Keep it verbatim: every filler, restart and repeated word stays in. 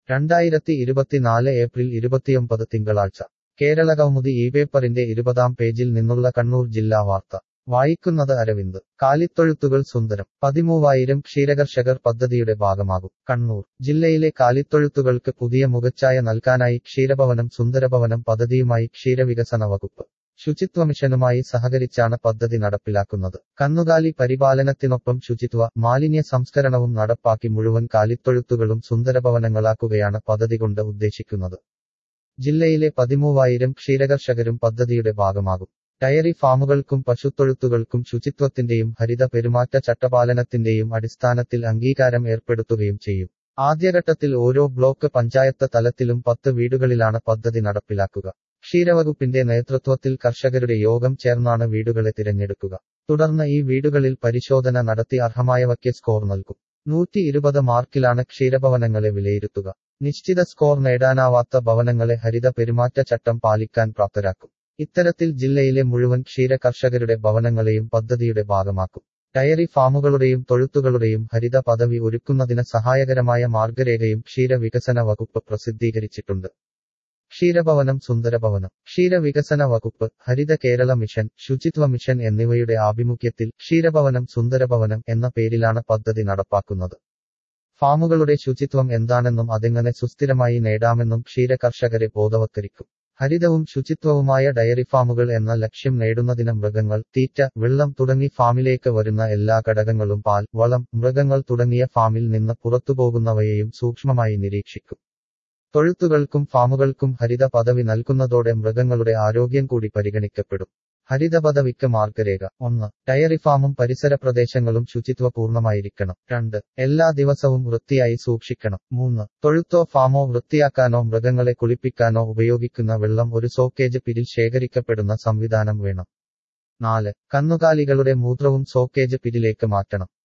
രണ്ടായിരത്തി ഇരുപത്തിനാല് ഏപ്രിൽ ഇരുപത്തിയൊമ്പത് തിങ്കളാഴ്ച കേരളകൗമുദി ഈ പേപ്പറിന്റെ ഇരുപതാം പേജിൽ നിന്നുള്ള കണ്ണൂർ ജില്ലാ വാർത്ത വായിക്കുന്നത് അരവിന്ദ്. കാലിത്തൊഴുത്തുകൾ സുന്ദരം. പതിമൂവായിരം ക്ഷീരകർഷകർ പദ്ധതിയുടെ ഭാഗമാകും. കണ്ണൂർ ജില്ലയിലെ കാലിത്തൊഴുത്തുകൾക്ക് പുതിയ മുഖച്ഛായ നൽകാനായി ക്ഷീരഭവനം സുന്ദരഭവനം പദ്ധതിയുമായി ക്ഷീരവികസന വകുപ്പ് ശുചിത്വ മിഷനുമായി സഹകരിച്ചാണ് പദ്ധതി നടപ്പിലാക്കുന്നത്. കന്നുകാലി പരിപാലനത്തിനൊപ്പം ശുചിത്വ മാലിന്യ സംസ്കരണവും നടപ്പാക്കി മുഴുവൻ കാലിത്തൊഴുത്തുകളും സുന്ദരഭവനങ്ങളാക്കുകയാണ് പദ്ധതി കൊണ്ട് ഉദ്ദേശിക്കുന്നത്. ജില്ലയിലെ പതിമൂവായിരം ക്ഷീരകർഷകരും പദ്ധതിയുടെ ഭാഗമാകും. ഡയറി ഫാമുകൾക്കും പശുത്തൊഴുത്തുകൾക്കും ശുചിത്വത്തിന്റെയും ഹരിത പെരുമാറ്റ ചട്ടപാലനത്തിന്റെയും അടിസ്ഥാനത്തിൽ അംഗീകാരം ഏർപ്പെടുത്തുകയും ചെയ്യും. ആദ്യഘട്ടത്തിൽ ഓരോ ബ്ലോക്ക് പഞ്ചായത്ത് തലത്തിലും പത്ത് വീടുകളിലാണ് പദ്ധതി നടപ്പിലാക്കുക. ക്ഷീരവകുപ്പിന്റെ നേതൃത്വത്തിൽ കർഷകരുടെ യോഗം ചേർന്നാണ് വീടുകളെ തിരഞ്ഞെടുക്കുക. തുടർന്ന് ഈ വീടുകളിൽ പരിശോധന നടത്തി അർഹമായവയ്ക്ക് സ്കോർ നൽകും. നൂറ്റി ഇരുപത് മാർക്കിലാണ് ക്ഷീരഭവനങ്ങളെ വിലയിരുത്തുക. നിശ്ചിത സ്കോർ നേടാനാവാത്ത ഭവനങ്ങളെ ഹരിത പെരുമാറ്റ ചട്ടം പാലിക്കാൻ പ്രാപ്തരാക്കും. ഇത്തരത്തിൽ ജില്ലയിലെ മുഴുവൻ ക്ഷീര കർഷകരുടെ ഭവനങ്ങളെയും പദ്ധതിയുടെ ഭാഗമാക്കും. ഡയറി ഫാമുകളുടെയും തൊഴുത്തുകളുടെയും ഹരിത പദവി ഒരുക്കുന്നതിന് സഹായകരമായ മാർഗരേഖയും ക്ഷീര വികസന വകുപ്പ് പ്രസിദ്ധീകരിച്ചിട്ടുണ്ട്. ക്ഷീരഭവനം സുന്ദരഭവനം ക്ഷീരവികസന വകുപ്പ്, ഹരിത കേരള മിഷൻ, ശുചിത്വ മിഷൻ എന്നിവയുടെ ആഭിമുഖ്യത്തിൽ ക്ഷീരഭവനം സുന്ദരഭവനം എന്ന പേരിലാണ് പദ്ധതി നടപ്പാക്കുന്നത്. ഫാമുകളുടെ ശുചിത്വം എന്താണെന്നും അതെങ്ങനെ സുസ്ഥിരമായി നേടാമെന്നും ക്ഷീര കർഷകരെ ബോധവത്കരിക്കും. ഹരിതവും ശുചിത്വവുമായ ഡയറി ഫാമുകൾ എന്ന ലക്ഷ്യം നേടുന്നതിന് മൃഗങ്ങൾ, തീറ്റ, വെള്ളം തുടങ്ങി ഫാമിലേക്ക് വരുന്ന എല്ലാ ഘടകങ്ങളും പാൽ, വളം, മൃഗങ്ങൾ തുടങ്ങിയ ഫാമിൽ നിന്ന് പുറത്തുപോകുന്നവയെയും സൂക്ഷ്മമായി നിരീക്ഷിക്കും. തൊഴുത്തുകൾക്കും ഫാമുകൾക്കും ഹരിത പദവി നൽകുന്നതോടെ മൃഗങ്ങളുടെ ആരോഗ്യം കൂടി പരിഗണിക്കപ്പെടും. ഹരിത പദവിക്ക് മാർഗരേഖ: ഒന്ന്. ഡയറി ഫാമും പരിസര പ്രദേശങ്ങളും ശുചിത്വപൂർണ്ണമായിരിക്കണം. രണ്ട്. എല്ലാ ദിവസവും വൃത്തിയായി സൂക്ഷിക്കണം. മൂന്ന്. തൊഴുത്തോ ഫാമോ വൃത്തിയാക്കാനോ മൃഗങ്ങളെ കുളിപ്പിക്കാനോ ഉപയോഗിക്കുന്ന വെള്ളം ഒരു സോക്കേജ് പിരിൽ ശേഖരിക്കപ്പെടുന്ന സംവിധാനം വേണം. നാല്. കന്നുകാലികളുടെ മൂത്രവും സോക്കേജ് പിരിലേക്ക് മാറ്റണം.